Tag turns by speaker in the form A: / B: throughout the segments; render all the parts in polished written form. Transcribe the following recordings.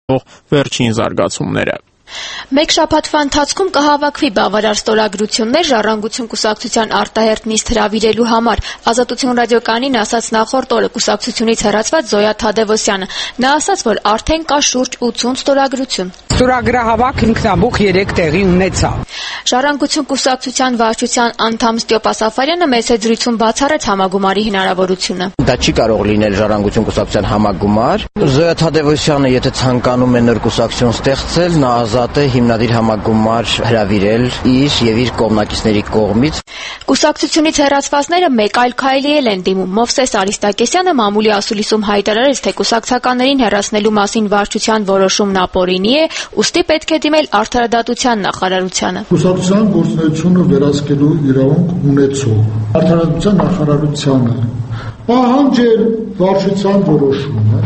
A: վերջին զարգացումները։
B: Մեկ շաբաթվա ընթացքում կհավաքվի բավարար ստորագրություններ Ժառանգություն կուսակցության արտահերթ նիստ հրավիրելու համար, Ազատություն ռադիոկայանին ասաց նախորդ օրը կուսակցությունից հեռացված Զոյա Թադևոսյանը։ Նա ասաց, որ արդեն կա շուրջ 80 ստորագրություն։
C: Ստորագրահավաք ինքնաբուխ 3 տեղի ունեցավ։
B: Ժառանգություն կուսակցության վարչության անդամ Ստյոպա Սաֆարյանը մեծ զրույցում բացառեց համագումարի հնարավորությունը։
D: Դա չի կարող լինել Ժառանգություն կուսակցության համագումար։ Զոյա Թադևոսյանը, եթե ցանկանում է նոր կուսակցություն ստեղծել, նա ազատ է հիմնադիր համագումար հրավիրել իր եւ իր կողմնակիցների կողմից։
B: Կուսակցությունից հեռացվածները մեկ այլ քայլի են դիմում։ Մովսես Արիստակեսյանը մամուլի ասուլիսում հայտարարեց, թե կուսակցականներին հեռացնելու մասին վարչության որոշումն ապօրինի է, ուստի պետք է դիմել Արդարադատության նախարարությանը։
E: Կուսակցության գործունեությունը վերահսկելու իրավունք ունեցող Արդարադատության նախարարությանը պահանջել վարչության որոշումը,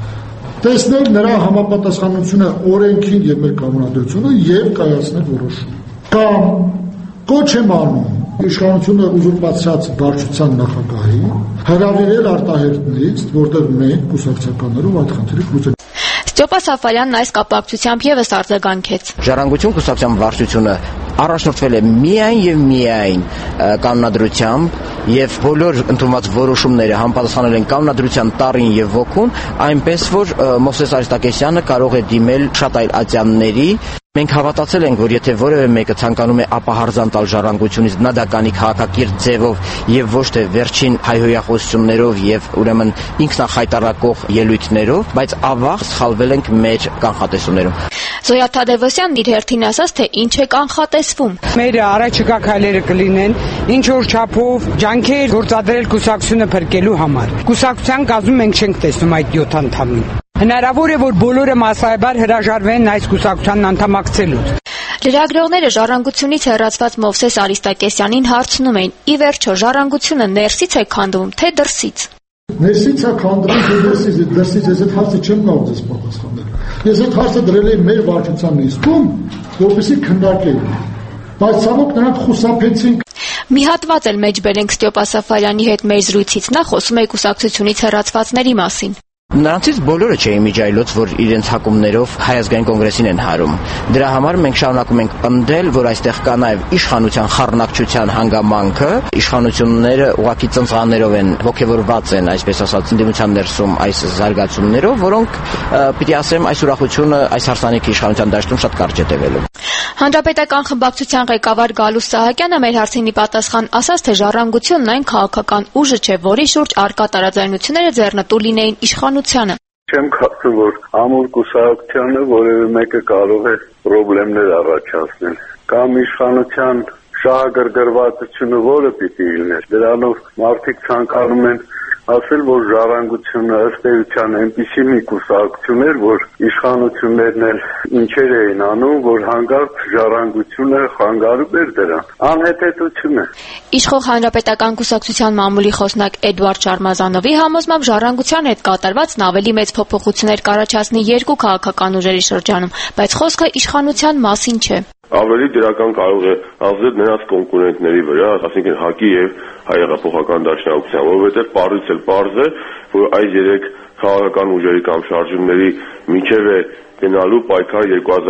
E: տեսնել նրա համապատասխանությունը օրենքին եւ մեր կանոնադրությունը եւ կայացնել որոշում։ Կամ կոչ եմ անում իշխանությունը ուզուրպացրած վարչության նախագահի հրավիրել արտահերթ նիստ, որտեղ մենք կուսակցականներով այդ խնդիրը կլուծենք։
B: Ստյոպա Սաֆարյանն այս կապակցությամբ եւս արձագանքեց։
D: Ժառանգություն կուսակցության վարչությունը առաջնորդվել է միայն եւ միայն կանոնադրությամբ եւ բոլոր ընդունված որոշումները համապատասխանել են կանոնադրության տառին եւ ոգուն, այնպես որ Մովսես Արիստակեսյանը կարող է դիմել շատ այլ ատյանների։ Մենք հավատացել ենք, որ եթե որևէ մեկը ցանկանում է ապահարզան տալ Ժառանգությունից, նա դա կանի քաղաքակիրթ ձևով եւ ոչ թե վերջին հայհոյախոսություններով եւ ուրեմն ինքնախայտարակող ելույթներով, բայց ավաղ սխալվել ենք մեր կանխատեսումներում։
B: Զոյա Թադևոսյանն իր հերթին ասաց, թե ինչ է կանխատեսվում։
C: Մեր առաջիկա քայլերը կլինեն ինչ որ չափով ջանքեր գործադրել կուսակցությունը փրկելու համար։ Կուսակցության կազմում մենք չենք տեսնում այդ 7 անդամին։ Հնարավոր է, որ բոլորը մասսայաբար հրաժարվեն այս կուսակցությանն անդամակցելուց։
B: Լրագրողները Ժառանգությունից հեռացված Մովսես Արիստակեսյանին հարցնում էին. ի վերջո Ժառանգությունը ներսից է քանդվում, թե դրսից։
E: Ներսից է քանդվում, թե դրսից, ես այդ հարցը չեմ կարող ձեզ պատասխանել։ Ես այդ հարցը դրել եմ մեր վարչության նիստում, որպեսզի քննարկենք։ Բայց ցավոք նրանք խուսափեցին։
B: Մի հատված էլ մեջ բերենք Ստյոպա Սաֆարյանի հետ մեր զրույցից, նա խոսում է կուսակցությունից հեռացվածների մասին։
D: Նրանցից բոլորը չէին միջայլոց, որ իրենց հակումներով Հայ ազգային կոնգրեսին են հարում։ Դրա համար մենք շարունակում ենք պնդել, որ այստեղ կա նաև իշխանության խառնակցության հանգամանքը, իշխանությունները ուղղակի ծնծղաներով են ողջևորված են, այսպես ասած, ընդդիմության ներսում այս զարգացումներով, որոնք պիտի ասեմ, այս ուրախությունը այս հարսանիքի իշխանության դաշտում շատ կարճ է տևելու։
B: Հանրապետական խմբակցության ղեկավար Գալուս Սահակյանը մեր հարցինի պատասխան ասաց, թե Ժառանգությունն այն քաղաքական ուժը չէ, որի շուրջ արկա տարաձայնությունները ձեռնտու լինեին իշխանությանը։
F: Չեմ կարծում, որ ամուր կուսակցությանը որևէ մեկը կարող է խնդիրներ առաջացնել կամ իշխանության շահագրգռվածությունը որը պիտի լիներ։ Դրանով մարդիկ ցանկանում են ասել, որ Ժառանգությունը ըստ էության այնպիսի մի կուսակցություն էր, որ իշխանություններն էլ ինչեր էին անում, որ հանկարծ Ժառանգությունը խանգարում էր դրան։ Անհետեցություն է։
B: Իշխող Հանրապետական կուսակցության մամուլի խոսնակ Էդուարդ Շարմազանովի համոզմամբ Ժառանգության հետ կատարվածն ավելի մեծ փոփոխություններ կառաջացնի երկու քաղաքական ուժերի շրջանում, բայց խոսքը իշխանության մասին չէ։
G: Ավելի դրական կարող է ազդել նրանց կոնկուրենտների վրա, այսինքն ՀԱԿ-ի եւ Հայ-հեղափոխական դաշնակցության, որովհետեւ պարզից էլ պարզ է, որ այս երեք քաղաքական ուժերի կամ շարժումների միջև է գնալու պայքար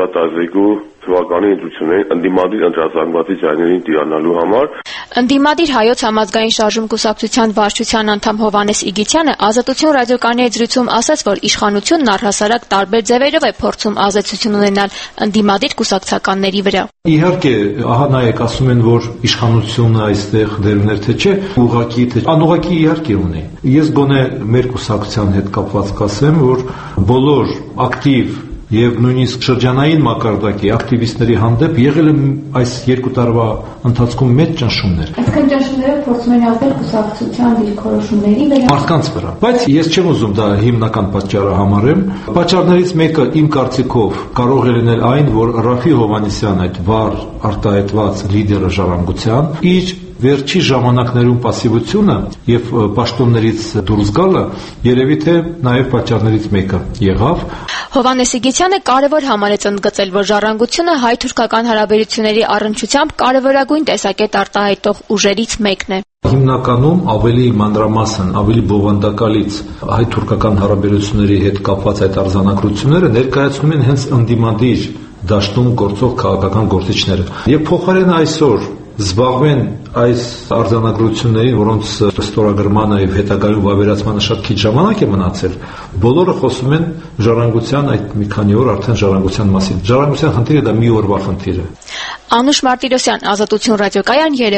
G: 2012 թվականի ընտրություններին ընդդիմադիր ընտրազանգվածի ձայներին տիրանալու համար։
B: Ընդդիմադիր Հայոց համազգային շարժում կուսակցության վարչության անդամ Հովհաննես Իգիթյանը Ազատություն ռադիոկայանի հետ զրույցում ասաց, որ իշխանությունն առհասարակ տարբեր ձևերով է փորձում ազդեցություն ունենալ ընդդիմադիր կուսակցականների վրա։
H: Իհարկե, ահա նայեք, ասում են, որ իշխանությունը այստեղ դեր ուներ, թե չէ, ուղղակի թե անուղղակի իհարկե ունի։ Ես գոնե մեր կուսակցության հետ կապված կասեմ, որ բոլոր ակտիվ եւ նույնիսկ շրջանային մակարդակի ակտիվիստների հանդեպ եղել է այս 2 տարվա ընթացքում մեծ ճնշումներ։
I: Այսինքն ճնշումները փորձում են ազդել կուսակցության դիրքորոշումների վրա։
H: Մարդկանց վրա։ Բայց ես չեմ ուզում դա հիմնական պատճառը համարեմ։ Պատճառներից մեկը իմ կարծիքով կարող է լինել այն, որ Ռաֆի Հովհաննիսյան, այդ վառ արտահայտված լիդերը Ժառանգության, իր Վերջի ժամանակներում пассивությունը եւ պաշտոններից դուրս գալը երևի թե նաեւ պատճառներից մեկը եղավ։
B: Հովհաննես Իգիթյանը կարևոր համարեց ընդգծել, որ ժառանգությունը հայ-թուրքական հարաբերությունների առնչությամբ կարևորագույն տեսակետ արտահայտող ուժերից մեկն է։
H: Հիմնականում ավելի մանրամասն, ավելի բովանդակալից հայ-թուրքական հարաբերությունների հետ կապված այդ արձանագրությունները ներկայացնում են հենց ընդդիմադիր դաշտում գործող քաղաքական գործիչները։ Եվ փոխարեն այսօր զբաղվեն այս արձանագրություններին, որոնց ստորագրմանը եւ հետագայում վավերացմանը շատ քիչ ժամանակ է մնացել, բոլորը խոսում են ժառանգության այդ մի քանի օր արդեն ժառանգության մասին։ Ժառանգության խնդիրը դա մի օրվա խնդիր է։
B: Անուշ Մարտիրոսյան, Ազատություն ռադիոկայան, Երևան։